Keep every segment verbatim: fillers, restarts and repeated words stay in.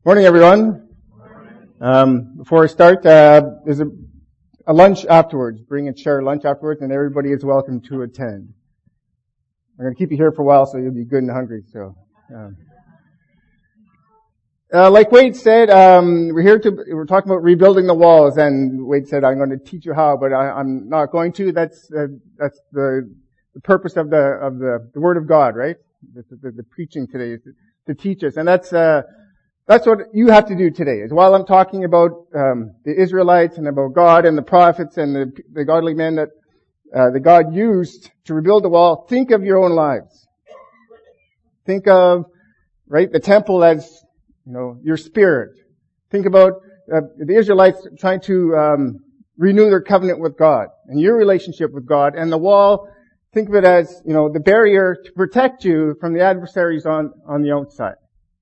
Morning, everyone. Um, before I start, uh, there's a, a lunch afterwards. Bring and share lunch afterwards, and everybody is welcome to attend. I'm going to keep you here for a while, so you'll be good and hungry. So, um, uh, like Wade said, um, we're here to we're talking about rebuilding the walls, and Wade said, "I'm going to teach you how," but I, I'm not going to. That's uh, that's the, the purpose of the of the, the Word of God, right? The, the, the preaching today is to, to teach us, and that's. Uh, That's what you have to do today. Is while I'm talking about um, the Israelites and about God and the prophets and the, the godly men that uh, that God used to rebuild the wall, think of your own lives. Think of right the temple as you know your spirit. Think about uh, the Israelites trying to um, renew their covenant with God and your relationship with God, and the wall. Think of it as you know the barrier to protect you from the adversaries on on the outside.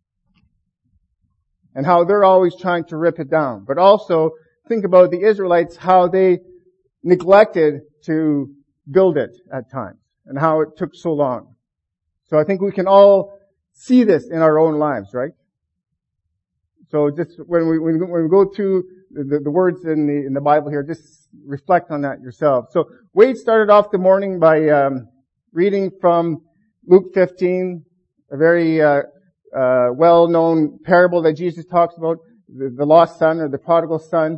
And how they're always trying to rip it down. But also, think about the Israelites, how they neglected to build it at times, and how it took so long. So I think we can all see this in our own lives, right? So just when we, when we go through the, the words in the, in the Bible here, just reflect on that yourself. So Wade started off the morning by um, reading from Luke fifteen, a very uh, Uh, well-known parable that Jesus talks about, the, the lost son or the prodigal son.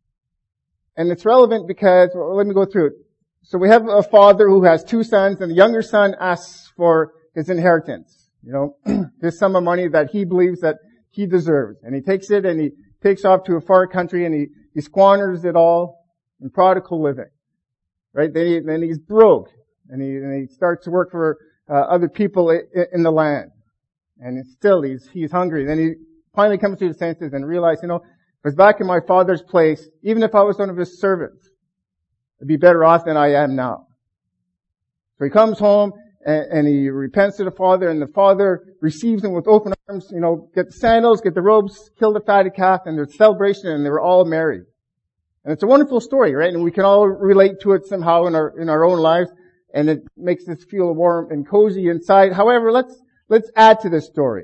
And it's relevant because, well, let me go through it. So we have a father who has two sons, and the younger son asks for his inheritance. You know, his sum of money that he believes that he deserves. And he takes it and he takes off to a far country and he, he squanders it all in prodigal living. Right? Then, he, then he's broke. And he, and he starts to work for uh, other people in, in the land. And still he's, he's hungry. Then he finally comes to his senses and realizes, you know, if I was back in my father's place, even if I was one of his servants, I'd be better off than I am now. So he comes home and, and he repents to the father, and the father receives him with open arms, you know, get the sandals, get the robes, kill the fatted calf, and there's celebration, and they were all married. And it's a wonderful story, right? And we can all relate to it somehow in our, in our own lives, and it makes us feel warm and cozy inside. However, let's Let's add to this story.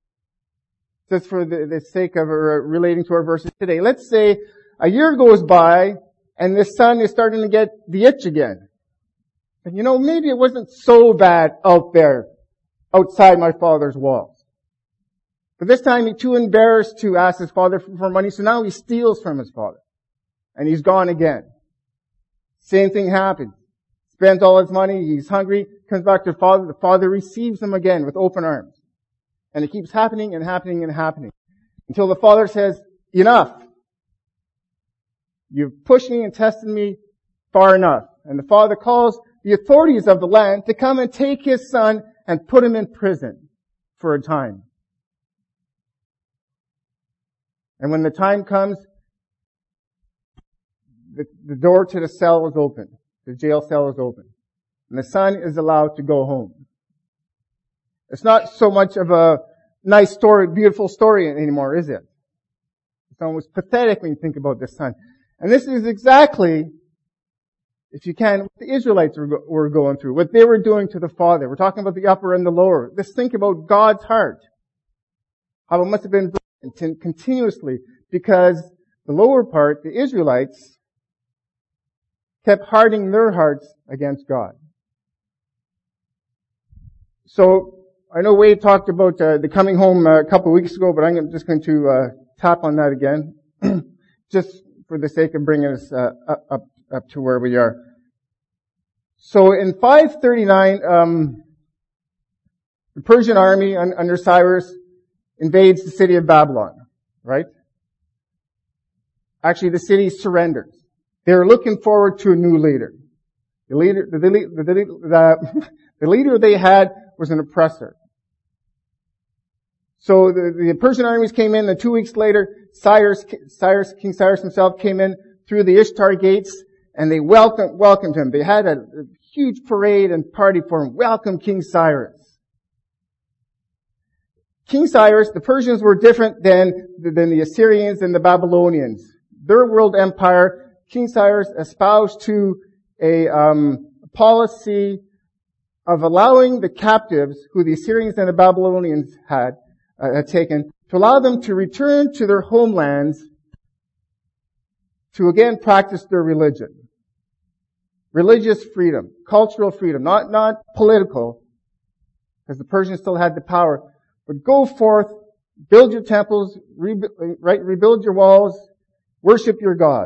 Just for the, the sake of uh, relating to our verses today. Let's say a year goes by and the son is starting to get the itch again. And you know, maybe it wasn't so bad out there, outside my father's walls. But this time he's too embarrassed to ask his father for, for money, so now he steals from his father. And he's gone again. Same thing happens. Spends all his money, he's hungry, comes back to the father, the father receives him again with open arms. And it keeps happening and happening and happening. Until the father says, enough. You've pushed me and tested me far enough. And the father calls the authorities of the land to come and take his son and put him in prison for a time. And when the time comes, the, the door to the cell is open. The jail cell is open. And the son is allowed to go home. It's not so much of a nice story, beautiful story anymore, is it? It's almost pathetic when you think about this son. And this is exactly, if you can, what the Israelites were, go- were going through, what they were doing to the father. We're talking about the upper and the lower. Let's think about God's heart. How it must have been broken continuously, because the lower part, the Israelites, kept hardening their hearts against God. So, I know Wade talked about uh, the coming home uh, a couple of weeks ago, but I'm just going to uh, tap on that again, just for the sake of bringing us uh, up, up up to where we are. So, in five thirty-nine, um, the Persian army un- under Cyrus invades the city of Babylon, right? Actually, the city surrenders. They're looking forward to a new leader. The leader, the, the, the, the, the leader they had was an oppressor. So the, the Persian armies came in, and two weeks later, Cyrus, Cyrus, King Cyrus himself came in through the Ishtar gates, and they welcomed, welcomed him. They had a, a huge parade and party for him. Welcome King Cyrus. King Cyrus, the Persians were different than, than the Assyrians and the Babylonians. Their world empire, King Cyrus espoused to a um, policy of allowing the captives, who the Assyrians and the Babylonians had, uh, had taken, to allow them to return to their homelands to again practice their religion. Religious freedom, cultural freedom, not, not political, because the Persians still had the power, but go forth, build your temples, rebuild, right, rebuild your walls, worship your God.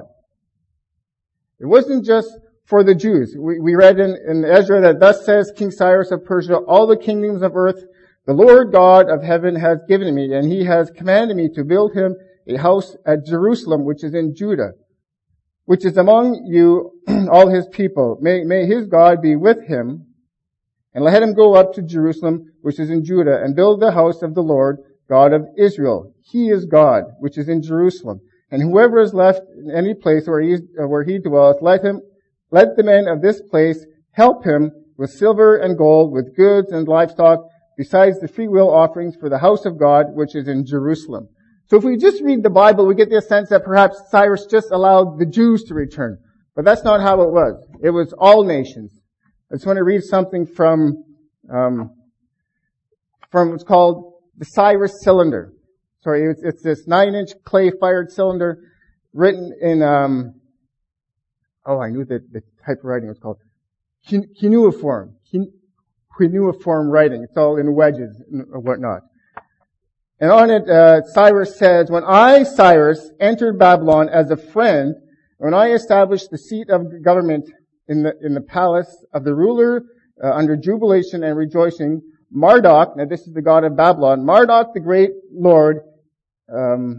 It wasn't just for the Jews. We, we read in, in Ezra that thus says King Cyrus of Persia, all the kingdoms of earth, the Lord God of heaven has given me, and he has commanded me to build him a house at Jerusalem, which is in Judah, which is among you, all his people. May, may his God be with him, and let him go up to Jerusalem, which is in Judah, and build the house of the Lord, God of Israel. He is God, which is in Jerusalem. And whoever is left in any place where he, is, uh, where he dwells, let him, let the men of this place help him with silver and gold, with goods and livestock, besides the freewill offerings for the house of God, which is in Jerusalem. So if we just read the Bible, we get the sense that perhaps Cyrus just allowed the Jews to return. But that's not how it was. It was all nations. I just want to read something from, um, from what's called the Cyrus cylinder. Sorry, it's, it's this nine-inch clay-fired cylinder written in, um, oh, I knew that the type of writing was called cuneiform. Cuneiform writing. It's all in wedges and whatnot. And on it, uh, Cyrus says, when I, Cyrus, entered Babylon as a friend, when I established the seat of government in the, in the palace of the ruler, uh, under jubilation and rejoicing, Marduk, now this is the god of Babylon, Marduk the great lord, um,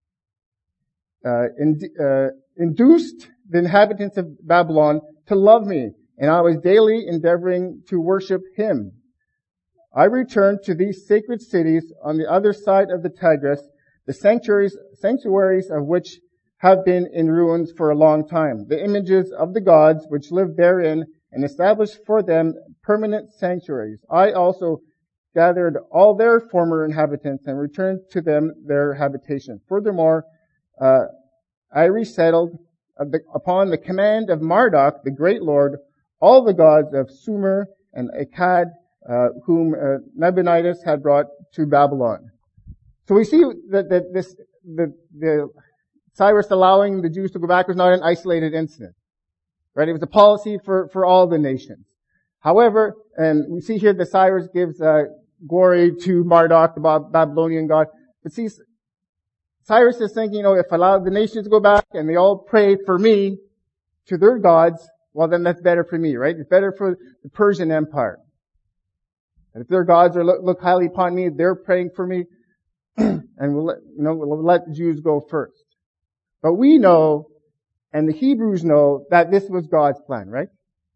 uh, in, uh, induced the inhabitants of Babylon to love me, and I was daily endeavoring to worship him. I returned to these sacred cities on the other side of the Tigris, the sanctuaries, sanctuaries of which have been in ruins for a long time, the images of the gods which live therein, and established for them permanent sanctuaries. I also gathered all their former inhabitants and returned to them their habitation. Furthermore, uh, I resettled uh, the, upon the command of Marduk, the great lord, all the gods of Sumer and Akkad, uh, whom uh, Nabonidus had brought to Babylon. So we see that, that this, the, the Cyrus allowing the Jews to go back was not an isolated incident. Right? It was a policy for, for all the nations. However, and we see here that Cyrus gives, uh, glory to Marduk, the Babylonian god. But see, Cyrus is thinking, you know, if I allow the nations to go back and they all pray for me to their gods, well then that's better for me, right? It's better for the Persian Empire. And if their gods are look, look highly upon me, they're praying for me, and we'll let, you know, we'll let the Jews go first. But we know, and the Hebrews know, that this was God's plan, right?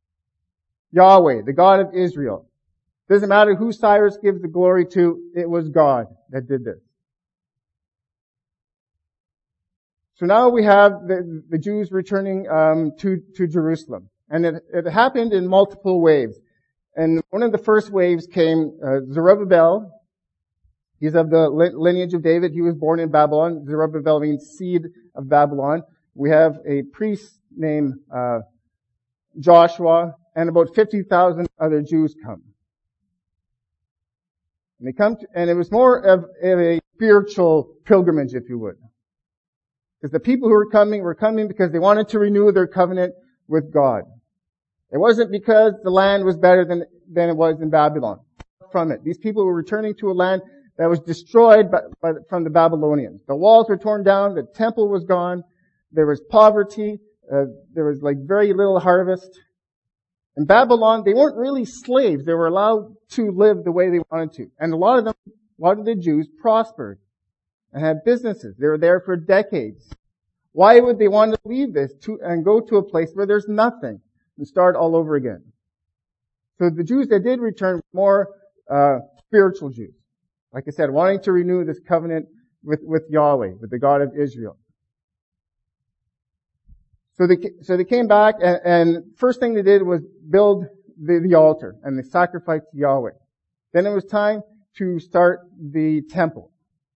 Yahweh, the God of Israel. Doesn't matter who Cyrus gives the glory to, it was God that did this. So now we have the, the Jews returning um, to, to Jerusalem. And it, it happened in multiple waves. And one of the first waves came, uh, Zerubbabel. He's of the lineage of David. He was born in Babylon. Zerubbabel means seed of Babylon. We have a priest named uh, Joshua, and about fifty thousand other Jews come. And they come, to, and it was more of a spiritual pilgrimage, if you would. Because the people who were coming were coming because they wanted to renew their covenant with God. It wasn't because the land was better than, than it was in Babylon. From it. These people were returning to a land that was destroyed by, by, from the Babylonians. The walls were torn down, the temple was gone, there was poverty, uh, there was like very little harvest. In Babylon, they weren't really slaves. They were allowed to live the way they wanted to. And a lot of them, a lot of the Jews prospered and had businesses. They were there for decades. Why would they want to leave this to, and go to a place where there's nothing and start all over again? So the Jews that did return were more, uh, spiritual Jews. Like I said, wanting to renew this covenant with, with Yahweh, with the God of Israel. So they, so they came back, and, and first thing they did was build the, the altar, and they sacrificed to Yahweh. Then it was time to start the temple.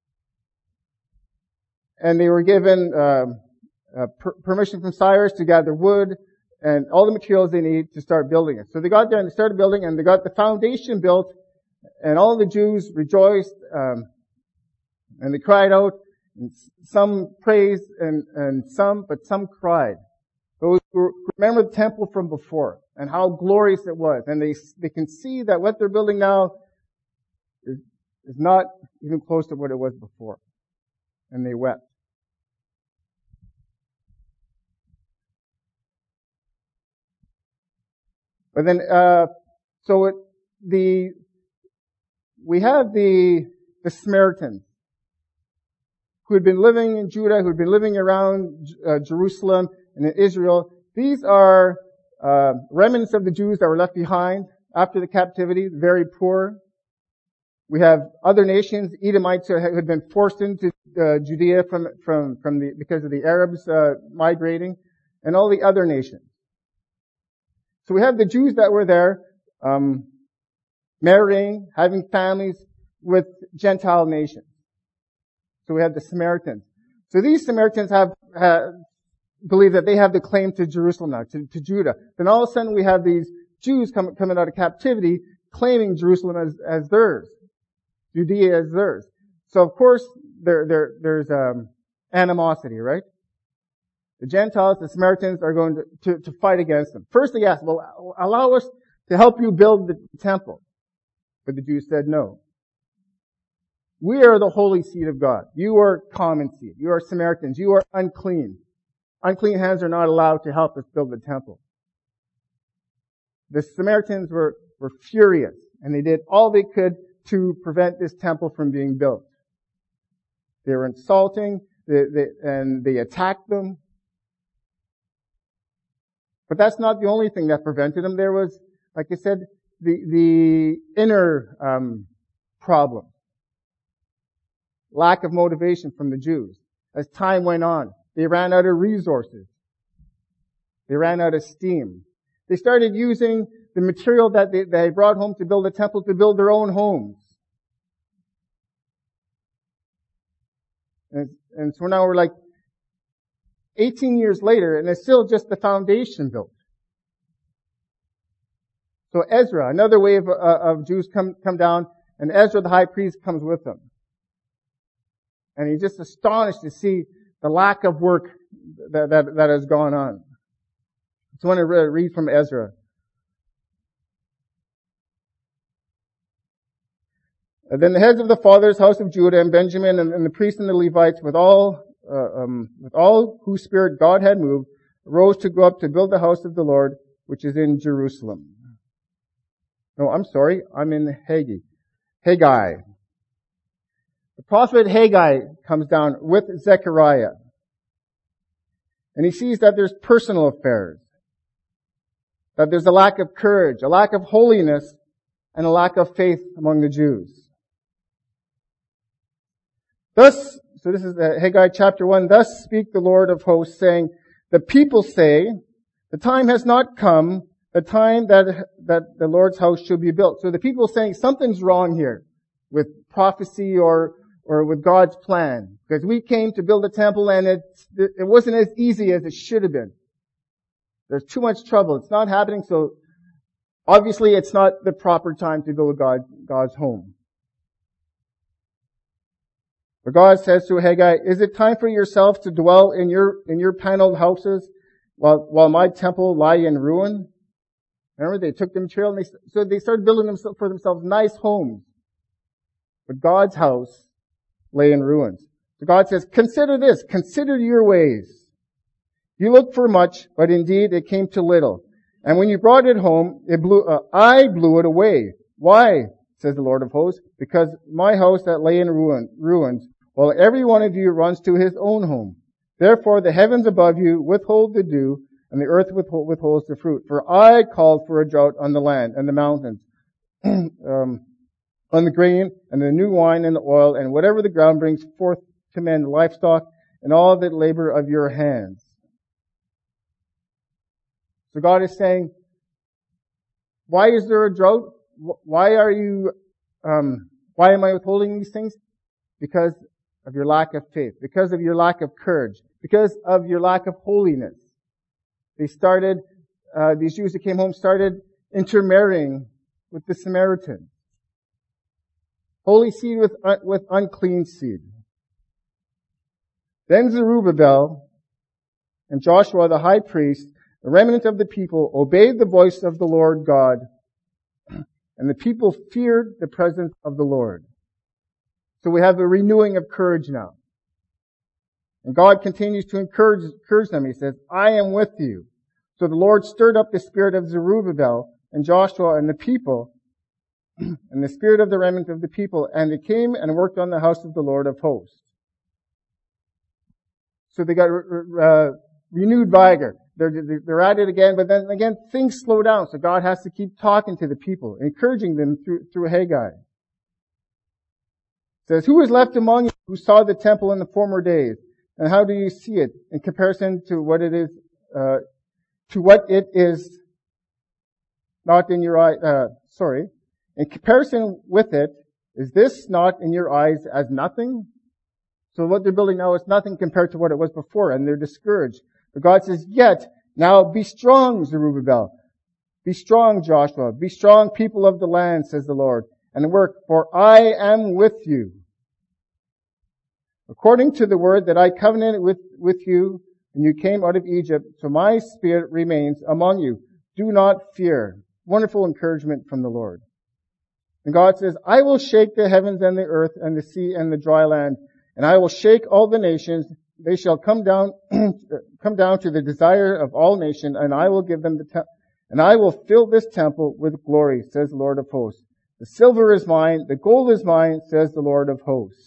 And they were given uh, uh, per- permission from Cyrus to gather wood and all the materials they need to start building it. So they got there and they started building, and they got the foundation built, and all the Jews rejoiced. Um, And they cried out, and some praised and, and some, but some cried. Those who remember the temple from before and how glorious it was. And they, they can see that what they're building now is, is not even close to what it was before. And they wept. But then, uh, so it, the, we have the, the Samaritans who had been living in Judah, who had been living around uh, Jerusalem and in Israel. These are, uh, remnants of the Jews that were left behind after the captivity, very poor. We have other nations, Edomites who had been forced into uh, Judea from, from, from the, because of the Arabs, uh, migrating, and all the other nations. So we have the Jews that were there, um, marrying, having families with Gentile nations. So we have the Samaritans. So these Samaritans have, have believe that they have the claim to Jerusalem now, to, to Judah. Then all of a sudden we have these Jews come, coming out of captivity, claiming Jerusalem as, as theirs, Judea as theirs. So of course there, there, there's um, animosity, right? The Gentiles, the Samaritans are going to, to, to fight against them. First they asked, well, allow us to help you build the temple. But the Jews said no. We are the holy seed of God. You are common seed. You are Samaritans. You are unclean. Unclean hands are not allowed to help us build the temple. The Samaritans were, were furious, and they did all they could to prevent this temple from being built. They were insulting, they, they, and they attacked them. But that's not the only thing that prevented them. There was, like I said, the, the inner um, problem. Lack of motivation from the Jews. As time went on, they ran out of resources. They ran out of steam. They started using the material that they, they brought home to build the temple to build their own homes. And, and so now we're like eighteen years later, and it's still just the foundation built. So Ezra, another wave of, of Jews come, come down, and Ezra the high priest comes with them. And he's just astonished to see the lack of work that, that, that has gone on. So I want to read from Ezra. And then the heads of the fathers, house of Judah and Benjamin, and, and the priests and the Levites, with all, uh, um, with all whose spirit God had moved, rose to go up to build the house of the Lord, which is in Jerusalem. No, I'm sorry, I'm in Haggai. Haggai. The prophet Haggai comes down with Zechariah. And he sees that there's personal affairs. That there's a lack of courage, a lack of holiness, and a lack of faith among the Jews. Thus, so this is Haggai chapter one, thus speak the Lord of hosts, saying, the people say, the time has not come, the time that, that the Lord's house should be built. So the people are saying something's wrong here with prophecy or, or with God's plan. Because we came to build a temple and it, it wasn't as easy as it should have been. There's too much trouble. It's not happening, so obviously it's not the proper time to build God, God's home. But God says to Haggai, is it time for yourself to dwell in your, in your paneled houses while, while my temple lie in ruin? Remember, they took the material and they, so they started building them for themselves nice homes. But God's house lay in ruins. So God says, consider this, consider your ways. You looked for much, but indeed it came to little. And when you brought it home, it blew, uh, I blew it away. Why? Says the Lord of hosts, because my house that lay in ruin, ruins, while every one of you runs to his own home. Therefore the heavens above you withhold the dew, and the earth withhold, withholds the fruit. For I called for a drought on the land and the mountains, um, on the grain and the new wine and the oil, and whatever the ground brings forth to men, livestock, and all the labor of your hands. So God is saying, why is there a drought? Why are you, um, why am I withholding these things? Because of your lack of faith, because of your lack of courage, because of your lack of holiness. They started, uh, these Jews that came home started intermarrying with the Samaritans. Holy seed with, uh, with unclean seed. Then Zerubbabel and Joshua the high priest, the remnant of the people, obeyed the voice of the Lord God, and the people feared the presence of the Lord. So we have a renewing of courage now. And God continues to encourage, encourage them. He says, I am with you. So the Lord stirred up the spirit of Zerubbabel and Joshua and the people, and the spirit of the remnant of the people, and they came and worked on the house of the Lord of hosts. So they got uh, renewed vigor. They're, they're at it again, but then again, things slow down. So God has to keep talking to the people, encouraging them through, through Haggai. It says, who is left among you who saw the temple in the former days? And how do you see it in comparison to what it is, uh, to what it is not in your eye, uh, sorry. In comparison with it, is this not in your eyes as nothing? So what they're building now is nothing compared to what it was before, and they're discouraged. But God says, yet, now be strong, Zerubbabel. Be strong, Joshua. Be strong, people of the land, says the Lord, and work, for I am with you. According to the word that I covenanted with, with you when you came out of Egypt, so my spirit remains among you. Do not fear. Wonderful encouragement from the Lord. And God says, I will shake the heavens and the earth and the sea and the dry land, and I will shake all the nations. They shall come down, come down to the desire of all nations, and I will give them the te- and I will fill this temple with glory, says the Lord of hosts. The silver is mine, the gold is mine, says the Lord of hosts.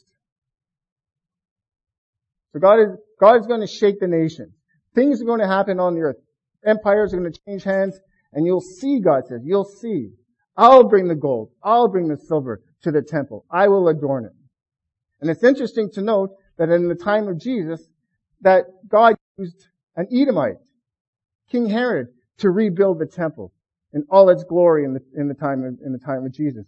So God is, God is going to shake the nation. Things are going to happen on the earth. Empires are going to change hands, and you'll see, God says, you'll see. I'll bring the gold. I'll bring the silver to the temple. I will adorn it. And it's interesting to note that in the time of Jesus, that God used an Edomite, King Herod, to rebuild the temple in all its glory in the, in the time of, in the time of Jesus.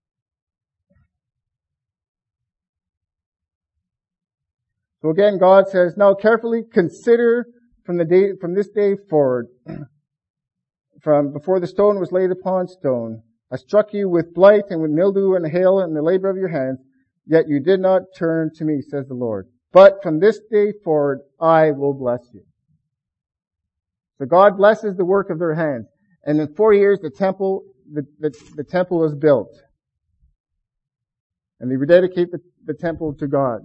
So again, God says, now carefully consider from the day, from this day forward, from before the stone was laid upon stone, I struck you with blight and with mildew and hail and the labor of your hands, yet you did not turn to me, says the Lord. But from this day forward, I will bless you. So God blesses the work of their hands. And in four years, the temple, the, the, the temple is built. And they rededicate the, the temple to God.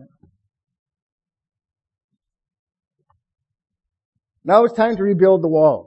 Now it's time to rebuild the walls.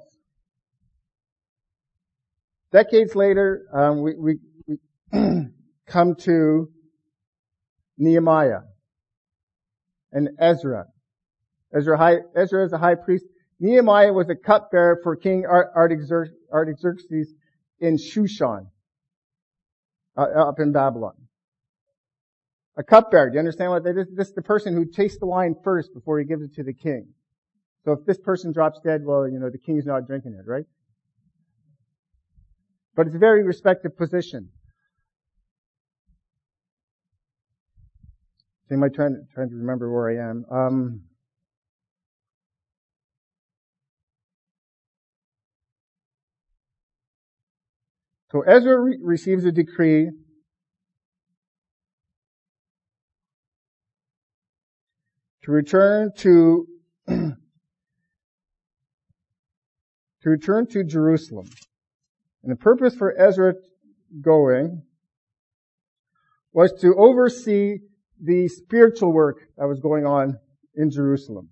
Decades later, um, we, we, we come to Nehemiah and Ezra. Ezra, high, Ezra is a high priest. Nehemiah was a cupbearer for King Artaxerxes in Shushan, uh, up in Babylon. A cupbearer. Do you understand what that is? This is the person who tastes the wine first before he gives it to the king. So if this person drops dead, well, you know, the king's not drinking it, right? But it's a very respected position. So am I trying, trying to remember where I am? Um, so Ezra re- receives a decree to return to to return to Jerusalem. And the purpose for Ezra going was to oversee the spiritual work that was going on in Jerusalem.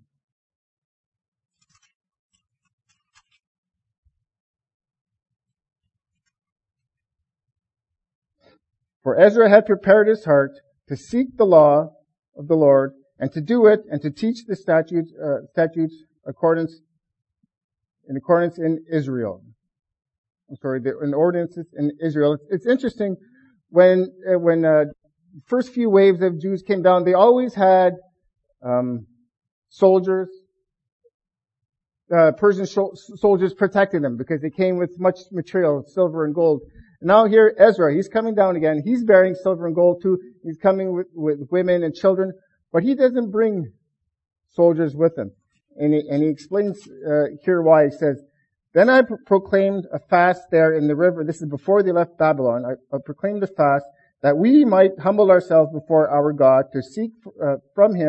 For Ezra had prepared his heart to seek the law of the Lord and to do it and to teach the statutes, uh, statutes accordance, in accordance in Israel. I'm sorry, the in ordinances in Israel. It's, it's interesting when uh, when uh, first few waves of Jews came down, they always had um, soldiers, uh, Persian sh- soldiers protecting them because they came with much material, silver and gold. And now here Ezra, he's coming down again. He's bearing silver and gold too. He's coming with, with women and children, but he doesn't bring soldiers with him. And he, and he explains uh, here why. He says, then I pro- proclaimed a fast there in the river. This is before they left Babylon. I, I proclaimed a fast that we might humble ourselves before our God to seek uh, from him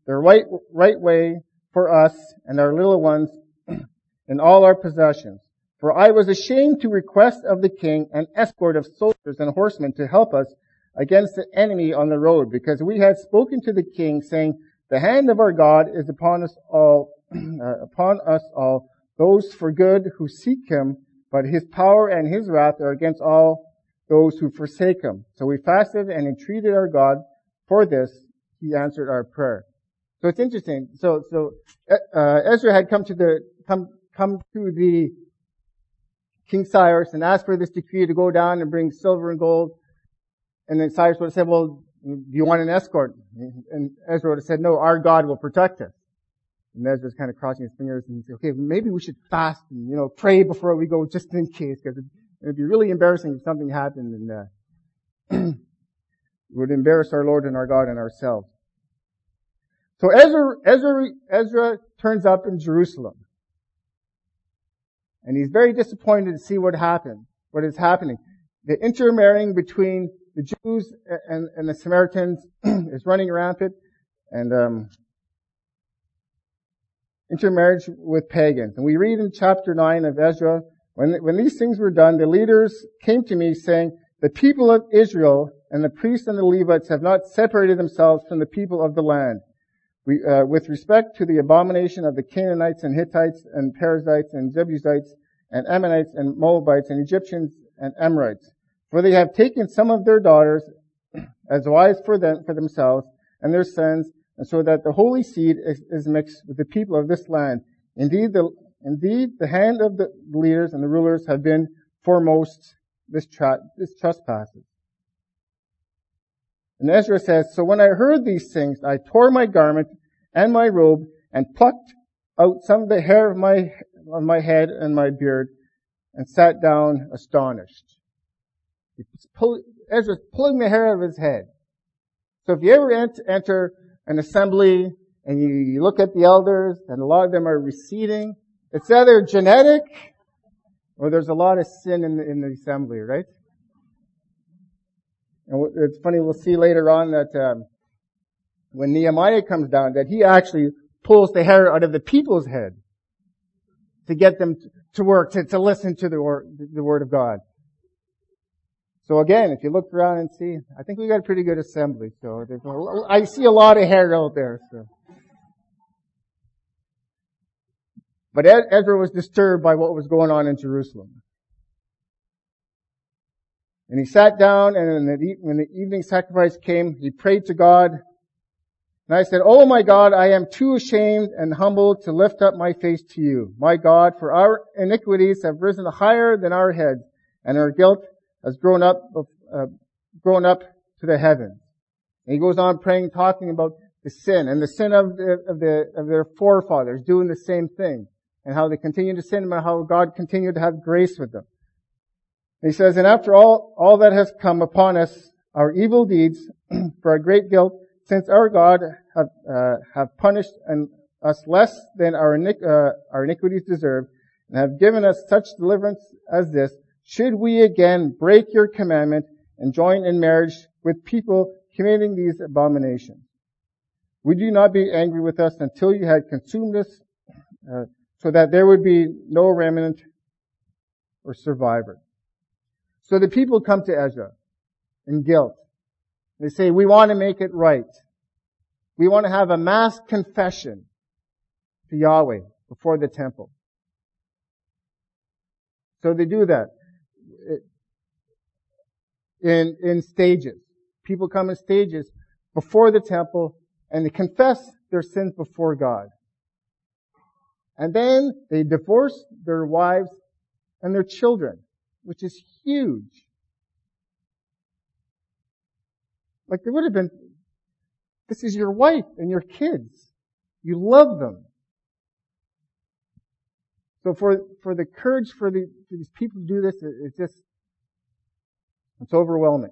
the right, right way for us and our little ones in all our possessions. For I was ashamed to request of the king an escort of soldiers and horsemen to help us against the enemy on the road, because we had spoken to the king, saying, the hand of our God is upon us all, uh, upon us all, those for good who seek him, but his power and his wrath are against all those who forsake him. So we fasted and entreated our God for this. He answered our prayer. So it's interesting. So, so, uh, Ezra had come to the, come, come to the King Cyrus and asked for this decree to go down and bring silver and gold. And then Cyrus would have said, well, do you want an escort? And Ezra would have said, no, our God will protect us. And Ezra's kind of crossing his fingers and he said, okay, maybe we should fast and, you know, pray before we go just in case, because it'd be really embarrassing if something happened and, uh, it would embarrass our Lord and our God and ourselves. So Ezra, Ezra, Ezra turns up in Jerusalem. And he's very disappointed to see what happened, what is happening. The intermarrying between the Jews and, and the Samaritans is running rampant, and um, intermarriage with pagans. And we read in chapter nine of Ezra, when, when these things were done, the leaders came to me saying, the people of Israel and the priests and the Levites have not separated themselves from the people of the land. We, uh, with respect to the abomination of the Canaanites and Hittites and Perizzites and Jebusites and Ammonites and Moabites and Egyptians and Amorites. For they have taken some of their daughters as wives for them, for themselves and their sons, and so that the holy seed is, is mixed with the people of this land. Indeed, the, indeed, the hand of the leaders and the rulers have been foremost this, tra- this trespasses. And Ezra says, so when I heard these things, I tore my garment and my robe and plucked out some of the hair of my, of my head and my beard and sat down astonished. Pull, Ezra's pulling the hair out of his head. So if you ever ent- enter an assembly and you, you look at the elders and a lot of them are receding, it's either genetic or there's a lot of sin in the, in the assembly, right? And it's funny, we'll see later on that um, when Nehemiah comes down, that he actually pulls the hair out of the people's head to get them to work, to, to listen to the word, the word of God. So again, if you look around and see, I think we got a pretty good assembly. So there's a, I see a lot of hair out there. So. But Ezra was disturbed by what was going on in Jerusalem. And he sat down, and when the evening sacrifice came, he prayed to God. And I said, oh my God, I am too ashamed and humbled to lift up my face to you. My God, for our iniquities have risen higher than our heads, and our guilt has grown up, uh, grown up to the heavens. And he goes on praying, talking about the sin, and the sin of the, of the, of their forefathers doing the same thing, and how they continue to sin, and how God continued to have grace with them. He says, and after all, all that has come upon us, our evil deeds, for our great guilt, since our God have, uh, have punished and us less than our, uh, our iniquities deserve, and have given us such deliverance as this, should we again break your commandment and join in marriage with people committing these abominations? Would you not be angry with us until you had consumed us, uh, so that there would be no remnant or survivor? So the people come to Ezra in guilt. They say, we want to make it right. We want to have a mass confession to Yahweh before the temple. So they do that in, in stages. People come in stages before the temple and they confess their sins before God. And then they divorce their wives and their children, which is huge. Like there would have been, this is your wife and your kids. You love them. So for, for the courage for, the, for these people to do this, it, it's just, it's overwhelming.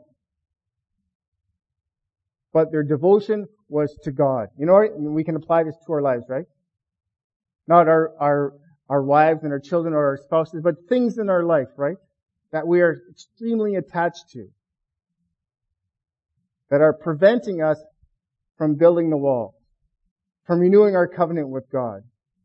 But their devotion was to God. You know, we can apply this to our lives, right? Not our, our, our wives and our children or our spouses, but things in our life, right? That we are extremely attached to. That are preventing us from building the wall. from renewing our covenant with God,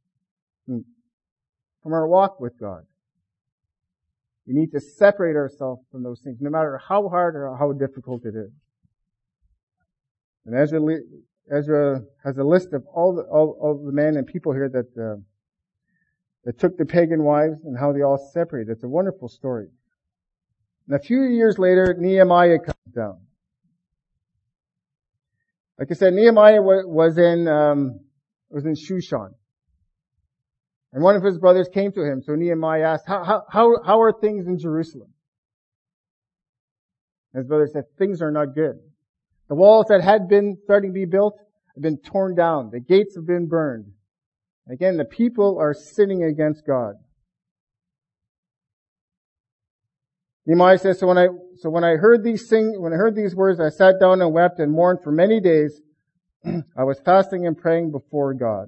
from our walk with God. We need to separate ourselves from those things, no matter how hard or how difficult it is. And Ezra, Ezra has a list of all the, all, all the men and people here that, uh, that took the pagan wives and how they all separated. It's a wonderful story. And a few years later, Nehemiah comes down. Like I said, Nehemiah was in, um, was in Shushan. And one of his brothers came to him. So Nehemiah asked, how, how, how, how are things in Jerusalem? And his brother said, things are not good. The walls that had been starting to be built have been torn down. The gates have been burned. Again, the people are sinning against God. Nehemiah says, so when I, so when I heard these things, when I heard these words, I sat down and wept and mourned for many days. I was fasting and praying before God.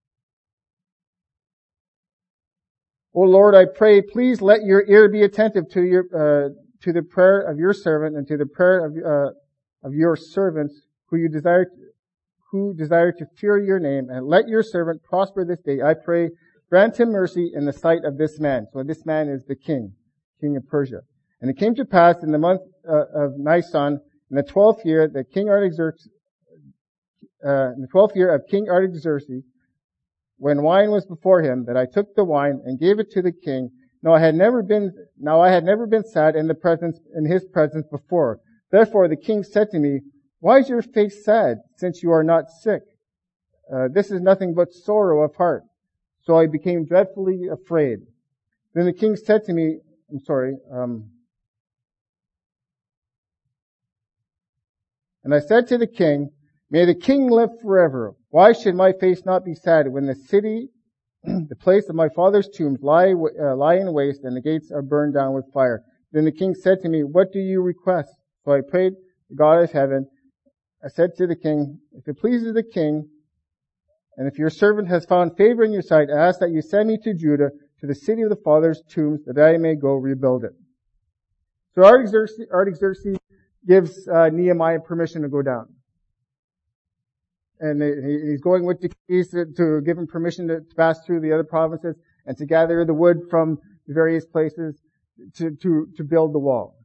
O Lord, I pray, please let your ear be attentive to your, uh, to the prayer of your servant and to the prayer of, uh, of your servants who you desire, who desire to fear your name, and let your servant prosper this day. I pray, grant him mercy in the sight of this man. So this man is the king, king of Persia. And it came to pass in the month uh, of Nisan, in the twelfth year, that King Artaxerxes, uh, in the twelfth year of King Artaxerxes, when wine was before him, that I took the wine and gave it to the king. Now I had never been, now I had never been sad in the presence, in his presence before. Therefore the king said to me, why is your face sad, since you are not sick? Uh, this is nothing but sorrow of heart. So I became dreadfully afraid. Then the king said to me, I'm sorry, um, and I said to the king, may the king live forever. Why should my face not be sad when the city, the place of my father's tombs, lie, uh, lie in waste and the gates are burned down with fire? Then the king said to me, what do you request? So I prayed to God of heaven. I said to the king, if it pleases the king, and if your servant has found favor in your sight, I ask that you send me to Judah, to the city of the father's tombs, that I may go rebuild it. So Artaxerxes, Artaxerxes gives uh, Nehemiah permission to go down. And he's going with decrees to, to give him permission to, to pass through the other provinces and to gather the wood from the various places to, to, to build the wall.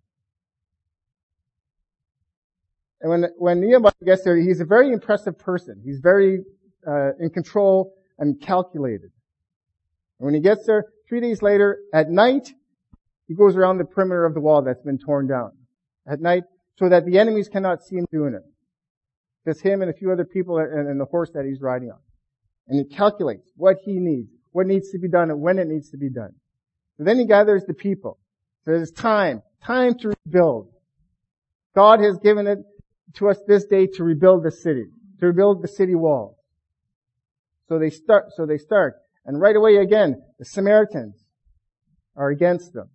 And when, when Nehemiah gets there, he's a very impressive person. He's very, uh, in control and calculated. And when he gets there, three days later, at night, he goes around the perimeter of the wall that's been torn down. At night, so that the enemies cannot see him doing it. Just him and a few other people and, and the horse that he's riding on. And he calculates what he needs, what needs to be done and when it needs to be done. And then he gathers the people. So it's time, time to rebuild. God has given it to us this day to rebuild the city, to rebuild the city wall. So they start, so they start. And right away again, the Samaritans are against them.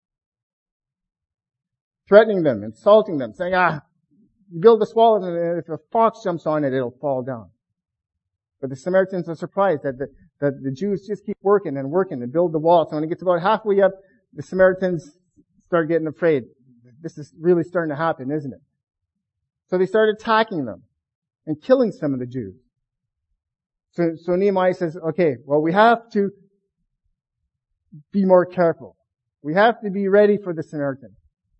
Threatening them, insulting them, saying, ah, you build this wall, and if a fox jumps on it, it'll fall down. But the Samaritans are surprised that the, that the Jews just keep working and working to build the wall. So when it gets about halfway up, the Samaritans start getting afraid. This is really starting to happen, isn't it? So they start attacking them and killing some of the Jews. So, so Nehemiah says, okay, well, we have to be more careful. We have to be ready for the Samaritans.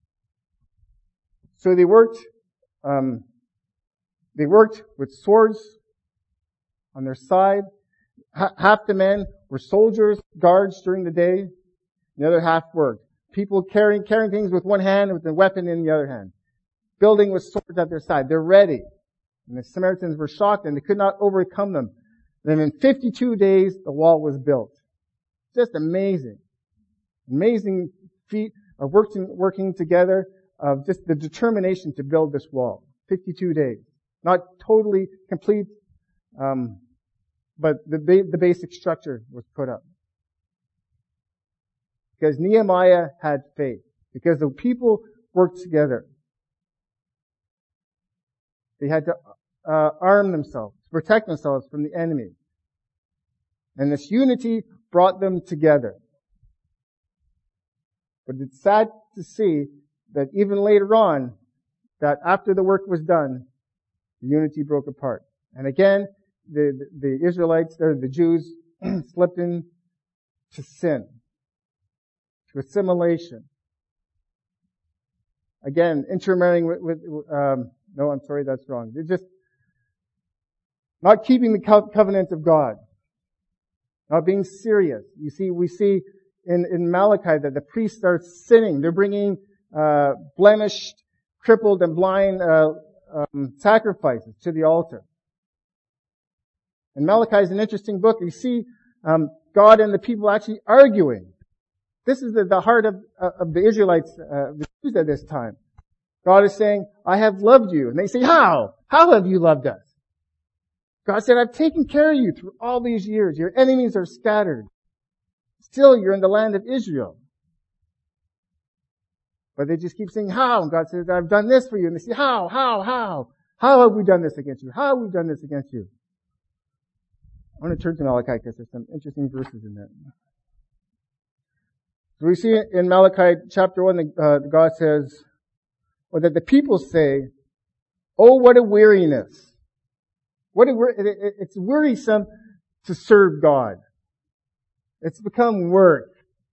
So they worked Um, they worked with swords on their side. H- half the men were soldiers, guards during the day. The other half worked. People carrying, carrying things with one hand with a weapon in the other hand. Building with swords at their side. They're ready. And the Samaritans were shocked and they could not overcome them. Then in fifty-two days, the wall was built. Just amazing. Amazing feat of working, working together. Of just the determination to build this wall. fifty-two days. Not totally complete, um, but the, ba- the basic structure was put up. Because Nehemiah had faith. Because the people worked together. They had to uh, arm themselves, to protect themselves from the enemy. And this unity brought them together. But it's sad to see that even later on, that after the work was done, the unity broke apart. And again, the, the Israelites, or the Jews, slipped into sin, to assimilation. Again, intermarrying with, with um, no, I'm sorry, that's wrong. They're just not keeping the co- covenant of God, not being serious. You see, we see in, in Malachi that the priests are sinning. They're bringing uh, blemished, crippled, and blind uh, um, sacrifices to the altar. And Malachi is an interesting book. You see um, God and the people actually arguing. This is the, the heart of, of the Israelites, uh, the Jews at this time. God is saying, I have loved you. And they say, how? How have you loved us? God said, I've taken care of you through all these years. Your enemies are scattered. Still, you're in the land of Israel. But they just keep saying, how? And God says, I've done this for you. And they say, how? How? How? How have we done this against you? How have we done this against you? I want to turn to Malachi because there's some interesting verses in there. So we see in Malachi chapter one, uh, God says, or that the people say, oh, what a weariness. What a, it's wearisome to serve God. It's become work.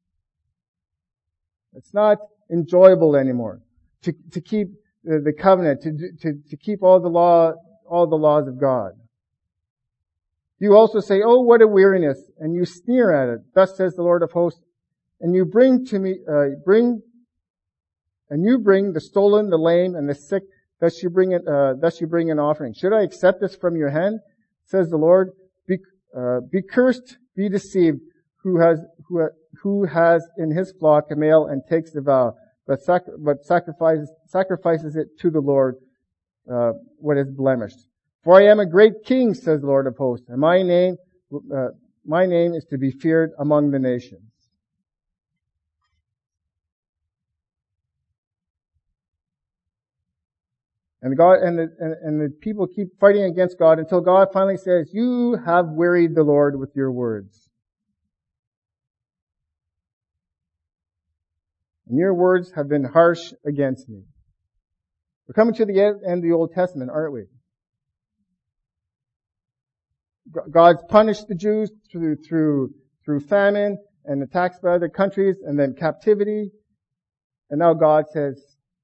It's not enjoyable anymore to, to keep the, the covenant, to, to, to keep all the law, all the laws of God. You also say, oh, what a weariness, and you sneer at it. Thus says the Lord of hosts, and you bring to me, uh, bring, and you bring the stolen, the lame, and the sick. Thus you bring it, uh, thus you bring an offering. Should I accept this from your hand? Says the Lord. Be, uh, be cursed, be deceived, who has, who, who has in his flock a male and takes the vow, but, sac- but sacrifices, sacrifices it to the Lord, uh, what is blemished. For I am a great king, says the Lord of hosts, and my name, uh, my name is to be feared among the nations. And God and the and, and the people keep fighting against God until God finally says, "You have wearied the Lord with your words, and your words have been harsh against me." We're coming to the end of the Old Testament, aren't we? God's punished the Jews through through through famine and attacks by other countries, and then captivity, and now God says,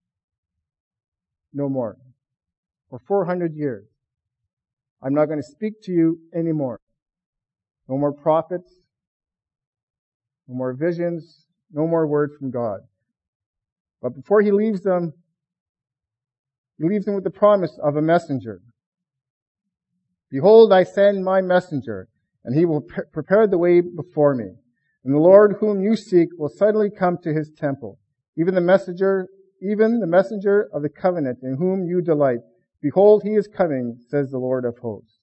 "No more." For four hundred years, I'm not going to speak to you anymore. No more prophets, no more visions, no more word from God. But before he leaves them, he leaves them with the promise of a messenger. Behold, I send my messenger, and he will pre- prepare the way before me. And the Lord whom you seek will suddenly come to his temple. Even the messenger, even the messenger of the covenant in whom you delight. Behold, he is coming, says the Lord of hosts.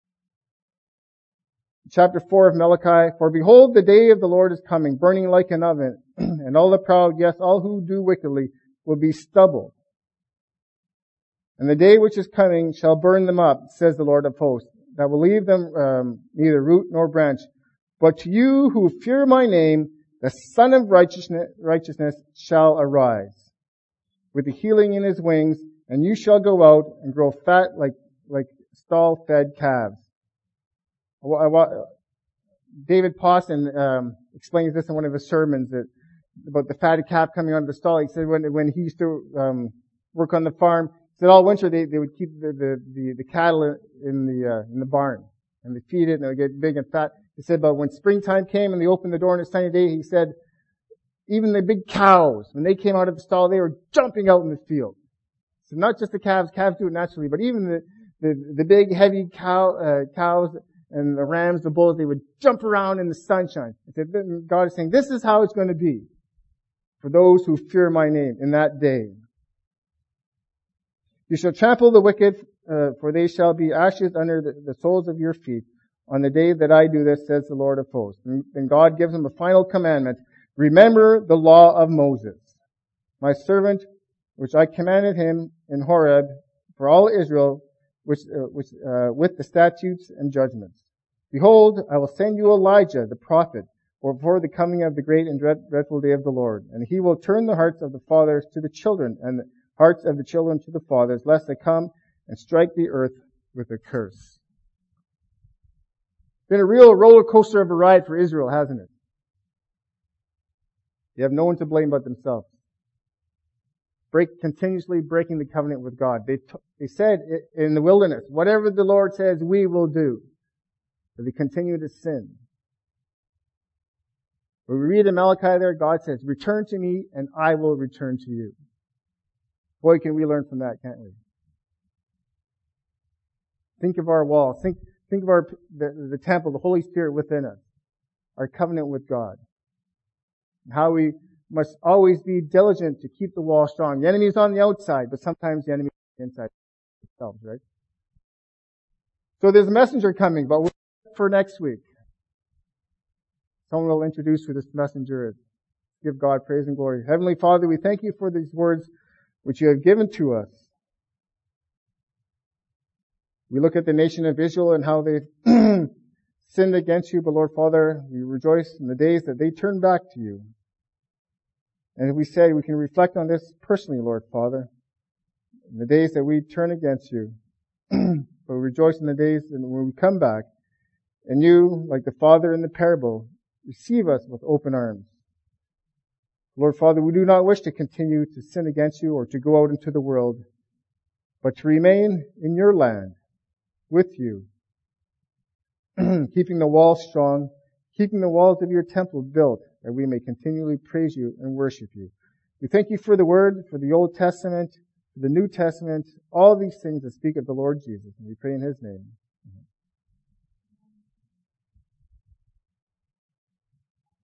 Chapter four of Malachi, for behold, the day of the Lord is coming, burning like an oven, and all the proud, yes, all who do wickedly, will be stubble. And the day which is coming shall burn them up, says the Lord of hosts, that will leave them um, neither root nor branch. But to you who fear my name, the Son of righteousness, righteousness shall arise, with the healing in his wings, and you shall go out and grow fat like, like stall-fed calves. I, I, David Pawson, um, explains this in one of his sermons that, about the fatted calf coming out of the stall. He said when, when he used to, um, work on the farm, he said all winter they, they would keep the, the, the, the cattle in the, uh, in the barn. And they feed it and they would get big and fat. He said, but when springtime came and they opened the door on a sunny day, he said, even the big cows, when they came out of the stall, they were jumping out in the field. So not just the calves, calves do it naturally, but even the, the, the big heavy cow, uh, cows and the rams, the bulls, they would jump around in the sunshine. God is saying, this is how it's going to be for those who fear my name in that day. You shall trample the wicked, uh, for they shall be ashes under the, the soles of your feet on the day that I do this, says the Lord of hosts. And, and God gives them a final commandment. Remember the law of Moses, my servant, which I commanded him in Horeb for all Israel, which, uh, which, uh, with the statutes and judgments. Behold, I will send you Elijah, the prophet, before the coming of the great and dread, dreadful day of the Lord. And he will turn the hearts of the fathers to the children, and the hearts of the children to the fathers, lest they come and strike the earth with a curse. Been a real roller coaster of a ride for Israel, hasn't it? They have no one to blame but themselves. Break, continuously breaking the covenant with God. They, t- they said in the wilderness, whatever the Lord says, we will do. But they continue to sin. When we read in Malachi there, God says, return to me and I will return to you. Boy, can we learn from that, can't we? Think of our wall. Think, think of our, the, the temple, the Holy Spirit within us. Our covenant with God. How we must always be diligent to keep the wall strong. The enemy is on the outside, but sometimes the enemy is inside themselves, right? So there's a messenger coming, but we'll for next week. Someone will introduce who this messenger is. Give God praise and glory. Heavenly Father, we thank you for these words which you have given to us. We look at the nation of Israel and how they sinned against you, but Lord Father, we rejoice in the days that they turn back to you. And we say we can reflect on this personally, Lord Father, in the days that we turn against you. But we rejoice in the days when we come back, and you, like the father in the parable, receive us with open arms. Lord Father, we do not wish to continue to sin against you or to go out into the world, but to remain in your land with you, keeping the walls strong, keeping the walls of your temple built, that we may continually praise you and worship you. We thank you for the word, for the Old Testament, for the New Testament, all these things that speak of the Lord Jesus. And we pray in his name.